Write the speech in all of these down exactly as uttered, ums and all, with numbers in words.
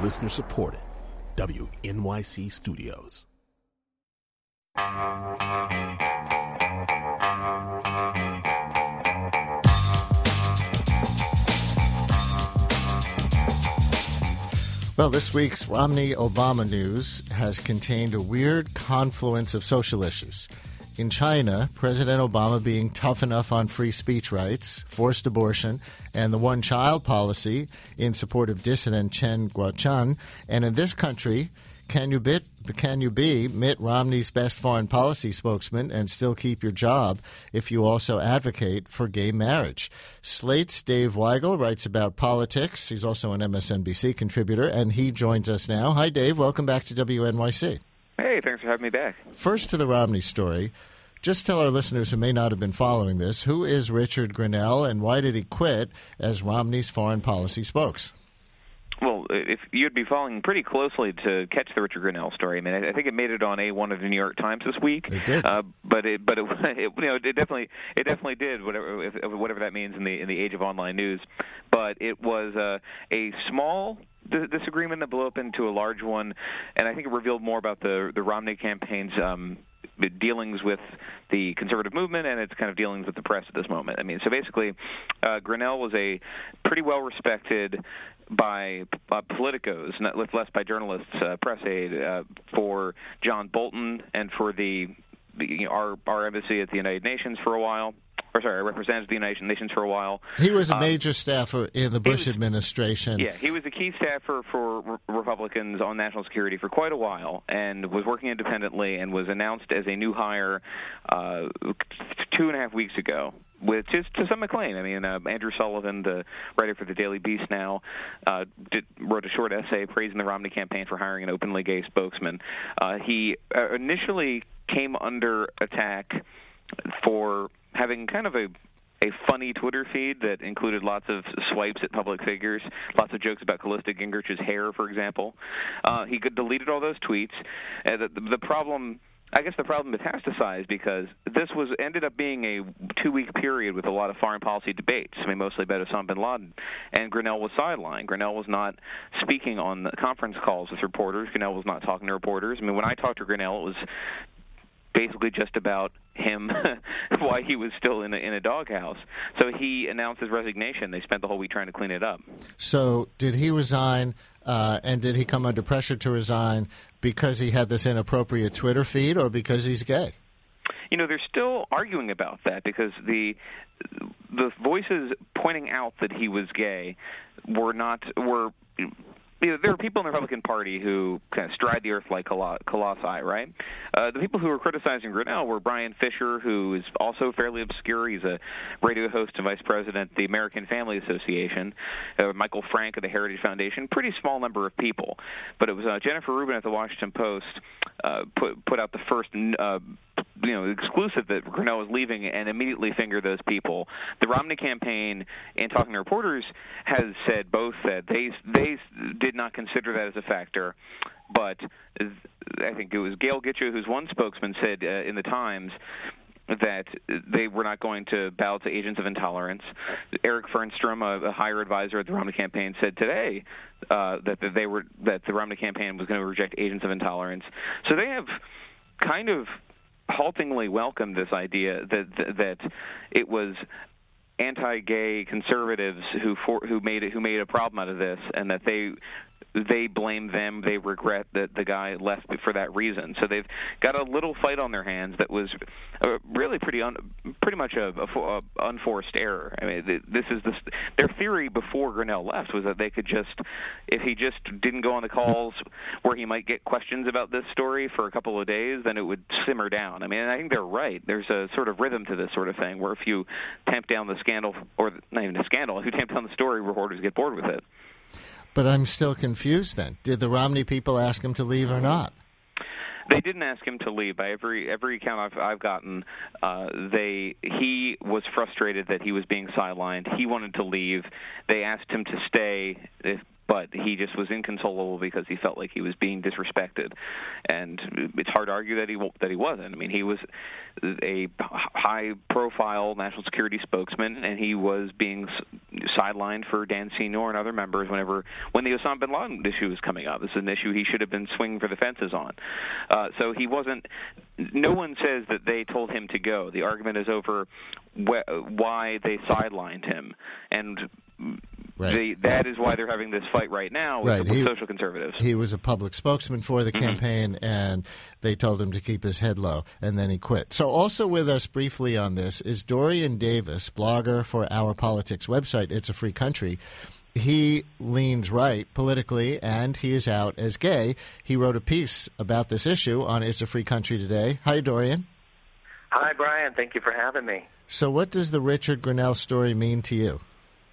Listener supported. W N Y C Studios. Well, this week's Romney-Obama news has contained a weird confluence of social issues. In China, President Obama being tough enough on free speech rights, forced abortion, and the one-child policy in support of dissident Chen Guocheng. And in this country, can you, bit, can you be Mitt Romney's best foreign policy spokesman and still keep your job if you also advocate for gay marriage? Slate's Dave Weigel writes about politics. He's also an M S N B C contributor, and he joins us now. Hi, Dave. Welcome back to W N Y C. Hey, thanks for having me back. First to the Romney story. Just tell our listeners who may not have been following this, who is Richard Grenell and why did he quit as Romney's foreign policy spokes? Well, if you'd be following pretty closely to catch the Richard Grenell story, I mean, I think it made it on A one of the New York Times this week. It did, uh, but it, but it, it, you know, it definitely, it definitely did, whatever, if, whatever that means in the in the age of online news. But it was uh, a small d- disagreement that blew up into a large one, and I think it revealed more about the the Romney campaign's um, dealings with the conservative movement and its kind of dealings with the press at this moment. I mean, so basically, uh, Grenell was a pretty well respected by uh, politicos, not less by journalists, uh, press aide uh, for John Bolton and for the, the you know, our our embassy at the United Nations for a while. Or sorry, represented the United Nations for a while. He was a um, major staffer in the Bush was, administration. Yeah, he was a key staffer for re- Republicans on national security for quite a while, and was working independently, and was announced as a new hire uh, two and a half weeks ago, with to, to some acclaim. I mean, uh, Andrew Sullivan, the writer for the Daily Beast now, uh, did, wrote a short essay praising the Romney campaign for hiring an openly gay spokesman. Uh, he uh, initially came under attack for having kind of a a funny Twitter feed that included lots of swipes at public figures, lots of jokes about Callista Gingrich's hair, for example. Uh, he deleted all those tweets. Uh, the, the problem, I guess the problem metastasized because this was ended up being a two-week period with a lot of foreign policy debates, I mean, mostly about Osama bin Laden, and Grenell was sidelined. Grenell was not speaking on the conference calls with reporters. Grenell was not talking to reporters. I mean, when I talked to Grenell, it was basically just about him, why he was still in a, in a doghouse. So he announced his resignation. They spent the whole week trying to clean it up. So did he resign, uh, and did he come under pressure to resign because he had this inappropriate Twitter feed or because he's gay? You know, they're still arguing about that because the the voices pointing out that he was gay were not were. You know, there are people in the Republican Party who kind of stride the earth like colossi, right? Uh, the people who were criticizing Grenell were Brian Fisher, who is also fairly obscure. He's a radio host and vice president of the American Family Association. Uh, Michael Frank of the Heritage Foundation, pretty small number of people. But it was uh, Jennifer Rubin at the Washington Post uh, put put out the first uh, you know, exclusive that Grenell was leaving and immediately fingered those people. The Romney campaign, in talking to reporters, has said both that they they did not consider that as a factor, but I think it was Gail Gitcho, who's one spokesman, said uh, in the Times that they were not going to bow to agents of intolerance. Eric Fernstrom, a, a higher advisor at the Romney campaign, said today uh, that, that they were that the Romney campaign was going to reject agents of intolerance. So they have kind of haltingly welcomed this idea that that, that it was anti-gay conservatives who for, who made it who made a problem out of this, and that they they blame them. They regret that the guy left for that reason. So they've got a little fight on their hands that was uh, really pretty un, pretty much a, a, a unforced error. I mean, this is this, their theory before Grenell left was that they could just, if he just didn't go on the calls where he might get questions about this story for a couple of days, then it would simmer down. I mean, I think they're right. There's a sort of rhythm to this sort of thing where if you tamp down the scandal, or not even a scandal, if you tamp down the story, reporters get bored with it. But I'm still confused then. Did the Romney people ask him to leave or not? They didn't ask him to leave. By every every account I've, I've gotten, uh, they he was frustrated that he was being sidelined. He wanted to leave. They asked him to stay, if, but he just was inconsolable because he felt like he was being disrespected, and it's hard to argue that he that he wasn't. I mean, he was a high-profile national security spokesman, and he was being sidelined for Dan Senor and other members whenever when the Osama bin Laden issue was coming up. This is an issue he should have been swinging for the fences on. Uh, so he wasn't. No one says that they told him to go. The argument is over wh- why they sidelined him, and right. they, that is why they're having this fight right now with right. the he, social conservatives. He was a public spokesman for the mm-hmm. campaign, and they told him to keep his head low, and then he quit. So also with us briefly on this is Dorian Davis, blogger for Our Politics website, It's a Free Country. He leans right politically, and he is out as gay. He wrote a piece about this issue on It's a Free Country today. Hi, Dorian. Hi, Brian. Thank you for having me. So what does the Richard Grenell story mean to you?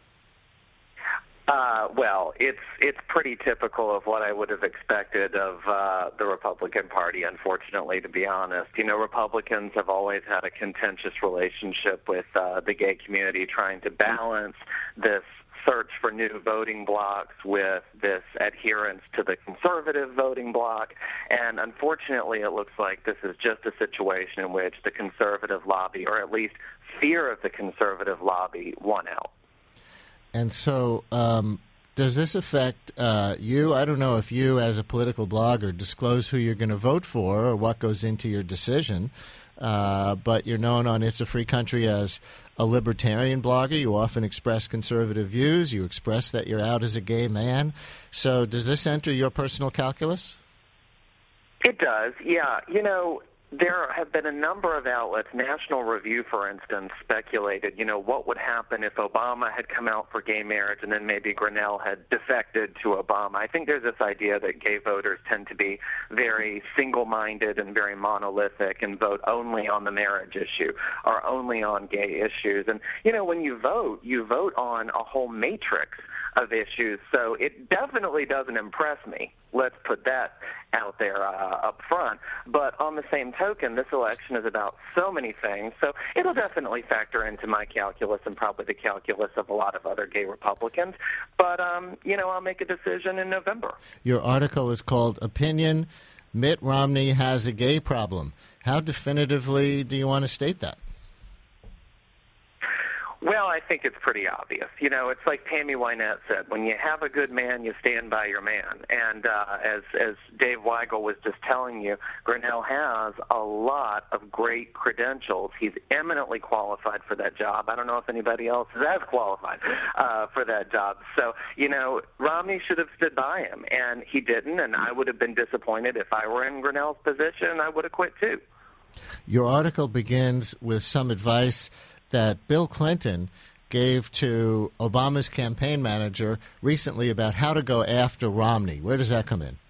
Uh, well, it's it's pretty typical of what I would have expected of uh, the Republican Party, unfortunately, to be honest. You know, Republicans have always had a contentious relationship with uh, the gay community, trying to balance this search for new voting blocks with this adherence to the conservative voting bloc. And unfortunately, it looks like this is just a situation in which the conservative lobby, or at least fear of the conservative lobby, won out. And so um, does this affect uh, you? I don't know if you, as a political blogger, disclose who you're going to vote for or what goes into your decision, uh, but you're known on It's a Free Country as a libertarian blogger. You often express conservative views. You express that you're out as a gay man. So does this enter your personal calculus? It does, yeah. You know, there have been a number of outlets, National Review, for instance, speculated, you know, what would happen if Obama had come out for gay marriage and then maybe Grenell had defected to Obama. I think there's this idea that gay voters tend to be very single-minded and very monolithic and vote only on the marriage issue or only on gay issues. And, you know, when you vote, you vote on a whole matrix of issues. So it definitely doesn't impress me. Let's put that out there uh, up front. But on the same token, this election is about so many things. So it'll definitely factor into my calculus and probably the calculus of a lot of other gay Republicans. But, um, you know, I'll make a decision in November. Your article is called Opinion, Mitt Romney Has a Gay Problem. How definitively do you want to state that? Well, I think it's pretty obvious. You know, it's like Tammy Wynette said, when you have a good man, you stand by your man. And uh, as as Dave Weigel was just telling you, Grenell has a lot of great credentials. He's eminently qualified for that job. I don't know if anybody else is as qualified uh, for that job. So, you know, Romney should have stood by him, and he didn't, and I would have been disappointed if I were in Grenell's position. I would have quit too. Your article begins with some advice that Bill Clinton gave to Obama's campaign manager recently about how to go after Romney. Where does that come in?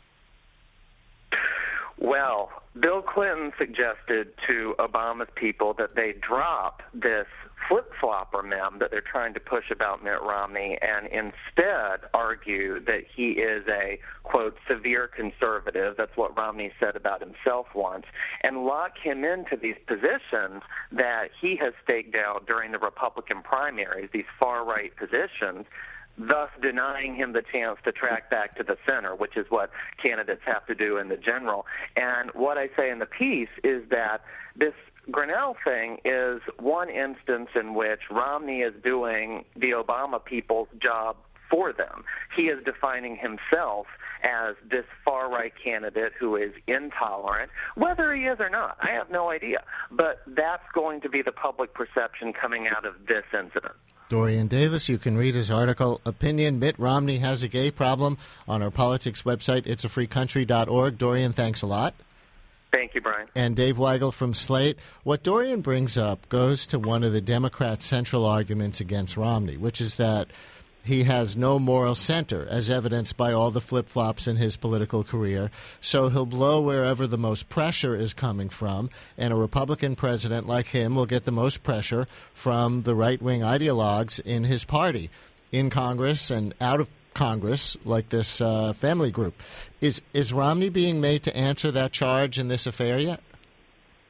Well, Bill Clinton suggested to Obama's people that they drop this flip-flopper meme that they're trying to push about Mitt Romney and instead argue that he is a, quote, severe conservative. That's what Romney said about himself once, and lock him into these positions that he has staked out during the Republican primaries, these far-right positions, thus denying him the chance to track back to the center, which is what candidates have to do in the general. And what I say in the piece is that this Grenell thing is one instance in which Romney is doing the Obama people's job for them. He is defining himself as this far-right candidate who is intolerant. Whether he is or not, I have no idea. But that's going to be the public perception coming out of this incident. Dorian Davis, you can read his article, Opinion, Mitt Romney Has a Gay Problem, on our politics website, its a free country dot org. Dorian, thanks a lot. Thank you, Brian. And Dave Weigel from Slate. What Dorian brings up goes to one of the Democrats' central arguments against Romney, which is that he has no moral center, as evidenced by all the flip-flops in his political career. So he'll blow wherever the most pressure is coming from, and a Republican president like him will get the most pressure from the right-wing ideologues in his party, in Congress and out of Congress, like this uh, family group. Is is Romney being made to answer that charge in this affair yet?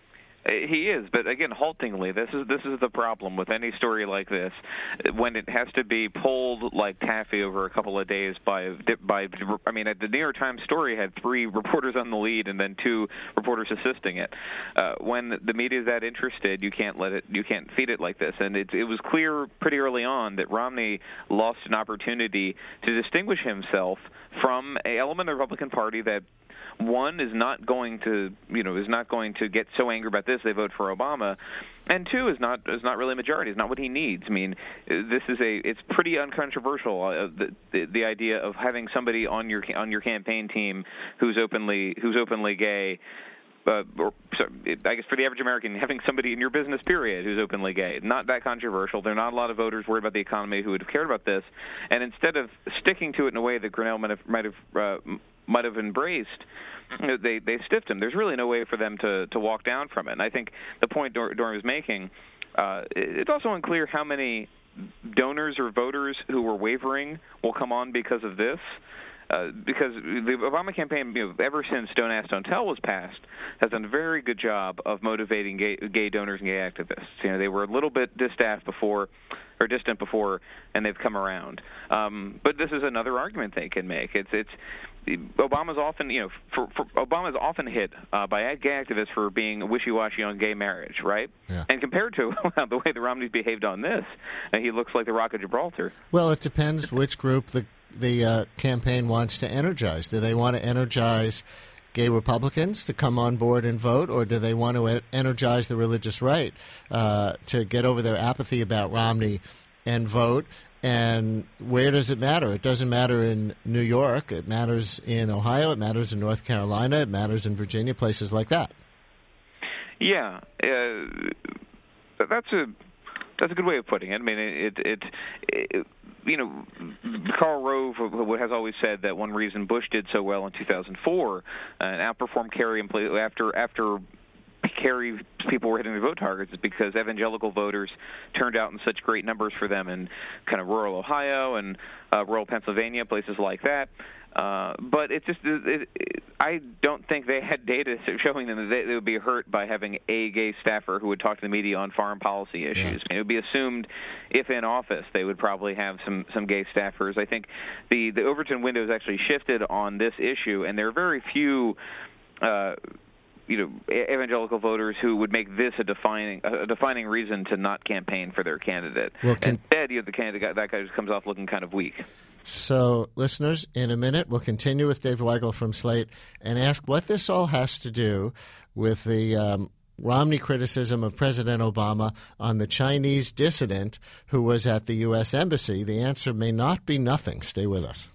He is, but again, haltingly. This is this is the problem with any story like this, when it has to be pulled like taffy over a couple of days by by. I mean, the New York Times story had three reporters on the lead and then two reporters assisting it. Uh, when the media is that interested, you can't let it. You can't feed it like this. And it, it was clear pretty early on that Romney lost an opportunity to distinguish himself from an element of the Republican Party that, one, is not going to, you know, is not going to get so angry about this they vote for Obama, and two, is not is not really a majority. It's not what he needs. I mean, this is a it's pretty uncontroversial. Uh, the, the the idea of having somebody on your on your campaign team who's openly who's openly gay. Uh, or sorry, I guess for the average American, having somebody in your business, period, who's openly gay, not that controversial. There are not a lot of voters worried about the economy who would have cared about this. And instead of sticking to it in a way that Grinnell might have might have, uh, might have embraced, you know, they they stiffed him. There's really no way for them to to walk down from it. And I think the point Dor- Doran was making, uh, it's also unclear how many donors or voters who were wavering will come on because of this. Uh, because the Obama campaign, you know, ever since Don't Ask, Don't Tell was passed, has done a very good job of motivating gay, gay donors and gay activists. You know, they were a little bit distaffed before, or distant before, and they've come around. Um, but this is another argument they can make. It's it's Obama's often, you know, for, for Obama's often hit uh, by gay activists for being wishy-washy on gay marriage, right? Yeah. And compared to the way the Romneys behaved on this, uh, he looks like the Rock of Gibraltar. Well, it depends which group the the uh, campaign wants to energize. Do they want to energize gay Republicans to come on board and vote, or do they want to energize the religious right uh, to get over their apathy about Romney and vote? And where does it matter? It doesn't matter in New York. It matters in Ohio. It matters in North Carolina. It matters in Virginia, places like that. Yeah, uh, that's a that's a good way of putting it. I mean, it it. it You know, Karl Rove has always said that one reason Bush did so well in two thousand four and outperformed Kerry after after Kerry people were hitting the vote targets is because evangelical voters turned out in such great numbers for them in kind of rural Ohio and uh, rural Pennsylvania, places like that. Uh, but it's just, it, it, I don't think they had data showing them that they, they would be hurt by having a gay staffer who would talk to the media on foreign policy issues. Yeah. I mean, it would be assumed if in office they would probably have some, some gay staffers. I think the, the Overton window has actually shifted on this issue, and there are very few uh, you know, evangelical voters who would make this a defining a defining reason to not campaign for their candidate. Well, can, Instead, you know, the candidate that guy just comes off looking kind of weak. So, listeners, in a minute, we'll continue with Dave Weigel from Slate and ask what this all has to do with the um, Romney criticism of President Obama on the Chinese dissident who was at the U S Embassy. The answer may not be nothing. Stay with us.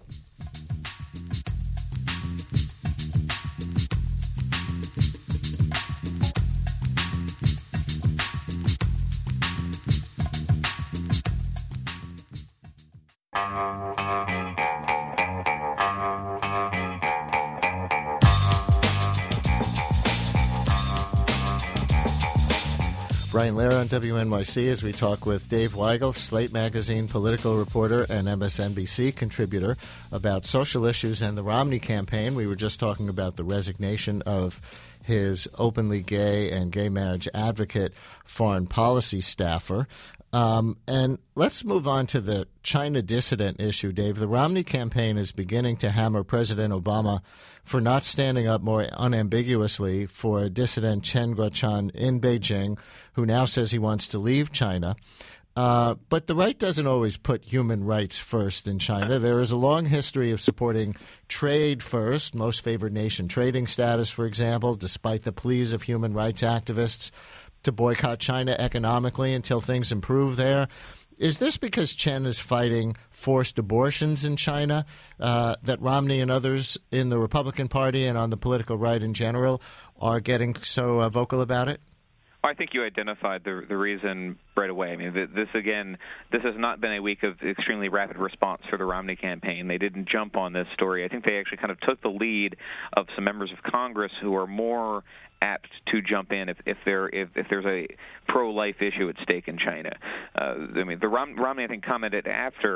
Brian Lehrer on W N Y C as we talk with Dave Weigel, Slate Magazine political reporter and M S N B C contributor, about social issues and the Romney campaign. We were just talking about the resignation of his openly gay and gay marriage advocate foreign policy staffer. Um, and let's move on to the China dissident issue, Dave. The Romney campaign is beginning to hammer President Obama for not standing up more unambiguously for dissident Chen Guocheng in Beijing, who now says he wants to leave China. Uh, but the right doesn't always put human rights first in China. There is a long history of supporting trade first, most favored nation trading status, for example, despite the pleas of human rights activists to boycott China economically until things improve there. Is this because Chen is fighting forced abortions in China uh, that Romney and others in the Republican Party and on the political right in general are getting so uh, vocal about it? I think you identified the the reason right away. I mean, this, again, this has not been a week of extremely rapid response for the Romney campaign. They didn't jump on this story. I think they actually kind of took the lead of some members of Congress who are more apt to jump in if, if there if, if there's a pro-life issue at stake in China. Uh, I mean, the Rom, Romney, I think, commented after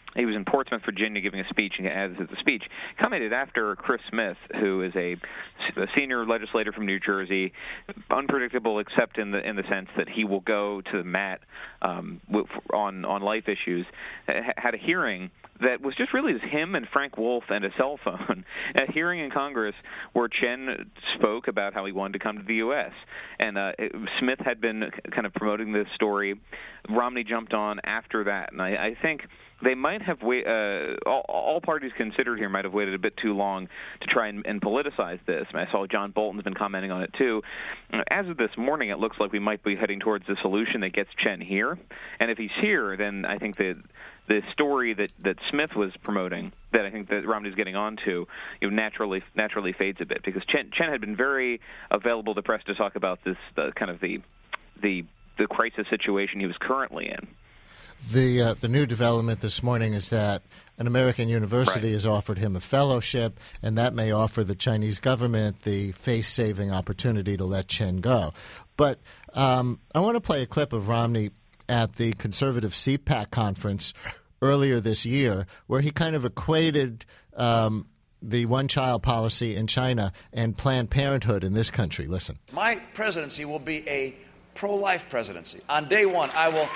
he was in Portsmouth, Virginia, giving a speech, and as the speech commented after Chris Smith, who is a, a senior legislator from New Jersey, unpredictable except in the in the sense that he will go to the mat um, on on life issues, had a hearing that was just really him and Frank Wolf and a cell phone, a hearing in Congress where Chen spoke about how he wanted to come to the U S And uh, it, Smith had been kind of promoting this story. Romney jumped on after that, and I, I think they might have wait, uh, all, all parties considered here might have waited a bit too long to try and, and politicize this. I, mean, I saw John Bolton's been commenting on it too. As of this morning, it looks like we might be heading towards the solution that gets Chen here. And if he's here, then I think that the story that, that Smith was promoting, that I think that Romney's getting onto, you know, naturally naturally fades a bit, because Chen, Chen had been very available to press to talk about this the, kind of the the the crisis situation he was currently in. The uh, the new development this morning is that an American university right. has offered him a fellowship, and that may offer the Chinese government the face-saving opportunity to let Chen go. But um, I want to play a clip of Romney at the conservative C PAC conference earlier this year, where he kind of equated um, the one-child policy in China and Planned Parenthood in this country. Listen. My presidency will be a pro-life presidency. On day one, I will...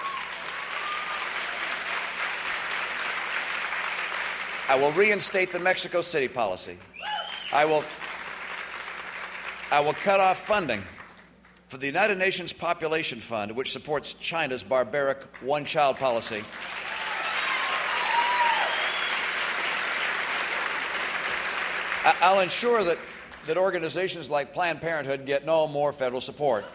I will reinstate the Mexico City policy. I will, I will cut off funding for the United Nations Population Fund, which supports China's barbaric one-child policy. I'll ensure that, that organizations like Planned Parenthood get no more federal support.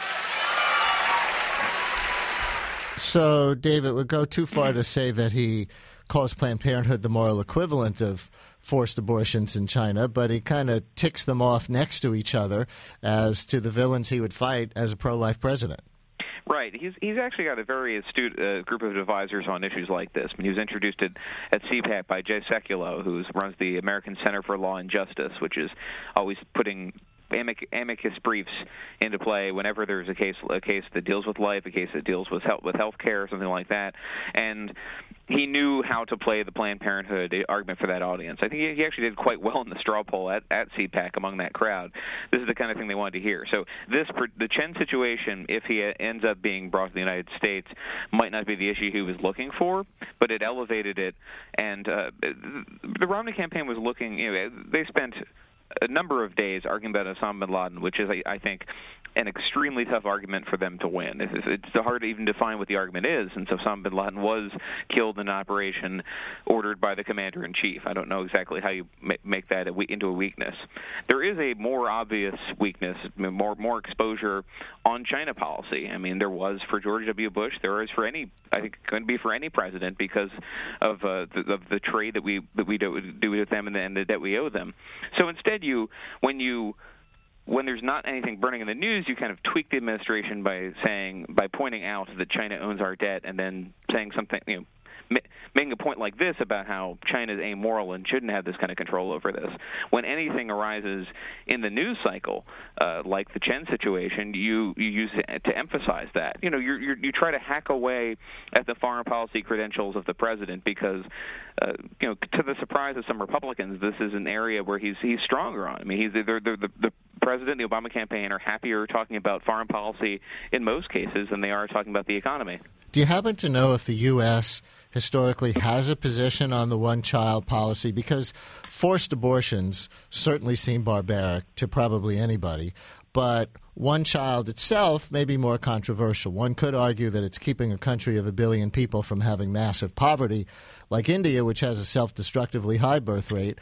So, Dave, it would go too far to say that he calls Planned Parenthood the moral equivalent of forced abortions in China, but he kind of ticks them off next to each other as to the villains he would fight as a pro-life president. Right. He's he's actually got a very astute uh, group of advisors on issues like this. I mean, he was introduced at, at C PAC by Jay Sekulow, who runs the American Center for Law and Justice, which is always putting amic, amicus briefs into play whenever there's a case a case that deals with life, a case that deals with health, with health care, something like that. And he knew how to play the Planned Parenthood argument for that audience. I think he, he actually did quite well in the straw poll at, at C PAC among that crowd. This is the kind of thing they wanted to hear. So this the Chen situation, if he ends up being brought to the United States, might not be the issue he was looking for, but it elevated it. And uh, the Romney campaign was looking, you know, they spent a number of days arguing about Osama bin Laden, which is, I, I think, an extremely tough argument for them to win. It's, it's hard to even define what the argument is, since Osama bin Laden was killed in an operation ordered by the commander-in-chief. I don't know exactly how you make that into a weakness. There is a more obvious weakness, more more exposure on China policy. I mean, there was for George W. Bush. There is for any, I think, going to be for any president because of uh, the, of the trade that we that we do, do with them and the, and the debt we owe them. So instead, you when you When there's not anything burning in the news, you kind of tweak the administration by saying, by pointing out that China owns our debt, and then saying something, you know, ma- making a point like this about how China is amoral and shouldn't have this kind of control over this. When anything arises in the news cycle, uh, like the Chen situation, you, you use it to emphasize that. You know, you're, you're, you try to hack away at the foreign policy credentials of the president because, uh, you know, to the surprise of some Republicans, this is an area where he's he's stronger on. I mean, he's they're, they're, the the president, the Obama campaign are happier talking about foreign policy in most cases than they are talking about the economy. Do you happen to know if the U S historically has a position on the one-child policy? Because forced abortions certainly seem barbaric to probably anybody, but one child itself may be more controversial. One could argue that it's keeping a country of a billion people from having massive poverty, like India, which has a self-destructively high birth rate.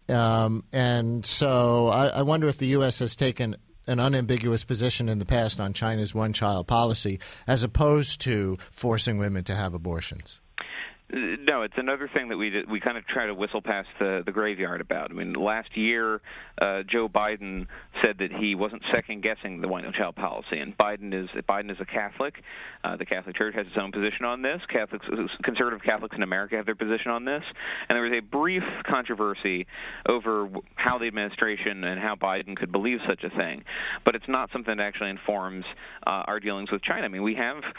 Um, and so I, I wonder if the U S has taken an unambiguous position in the past on China's one-child policy as opposed to forcing women to have abortions. No, it's another thing that we did, we kind of try to whistle past the, the graveyard about. I mean, last year, uh, Joe Biden said that he wasn't second-guessing the one-child policy, and Biden is Biden is a Catholic. Uh, the Catholic Church has its own position on this. Catholics, conservative Catholics in America have their position on this, and there was a brief controversy over how the administration and how Biden could believe such a thing. But it's not something that actually informs uh, our dealings with China. I mean, we have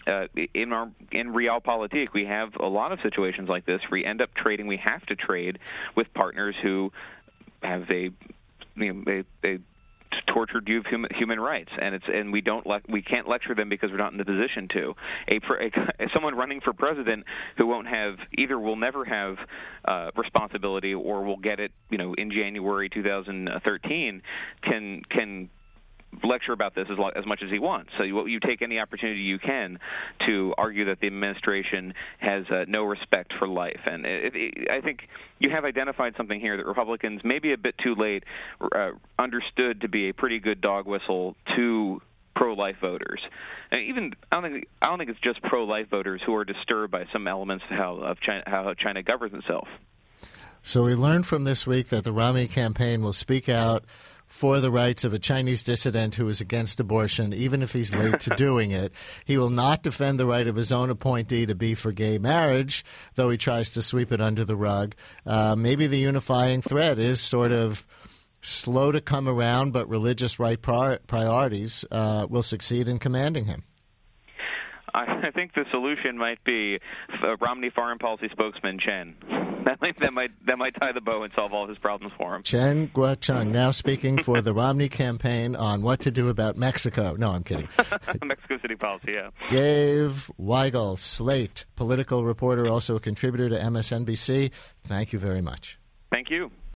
uh, in our in realpolitik, we have a lot of situations like this where we end up trading. We have to trade with partners who have a you know, a, a tortured view of human, human rights, and it's and we don't le- we can't lecture them because we're not in the position to. A, a someone running for president who won't have either will never have uh, responsibility or will get it, you know, in January two thousand thirteen can can. lecture about this as, lo- as much as he wants. So you, you take any opportunity you can to argue that the administration has uh, no respect for life. And it, it, I think you have identified something here that Republicans, maybe a bit too late, uh, understood to be a pretty good dog whistle to pro-life voters. And even I don't think I don't think it's just pro-life voters who are disturbed by some elements of how of China, how China governs itself. So we learned from this week that the Romney campaign will speak out for the rights of a Chinese dissident who is against abortion, even if he's late to doing it. He will not defend the right of his own appointee to be for gay marriage, though he tries to sweep it under the rug. Uh, maybe the unifying thread is sort of slow to come around, but religious right pri- priorities uh, will succeed in commanding him. I think the solution might be uh, Romney foreign policy spokesman Chen. That might, that might that might tie the bow and solve all his problems for him. Chen Guocheng now speaking for the Romney campaign on what to do about Mexico. No, I'm kidding. Mexico City policy, yeah. Dave Weigel, Slate, political reporter, also a contributor to M S N B C. Thank you very much. Thank you.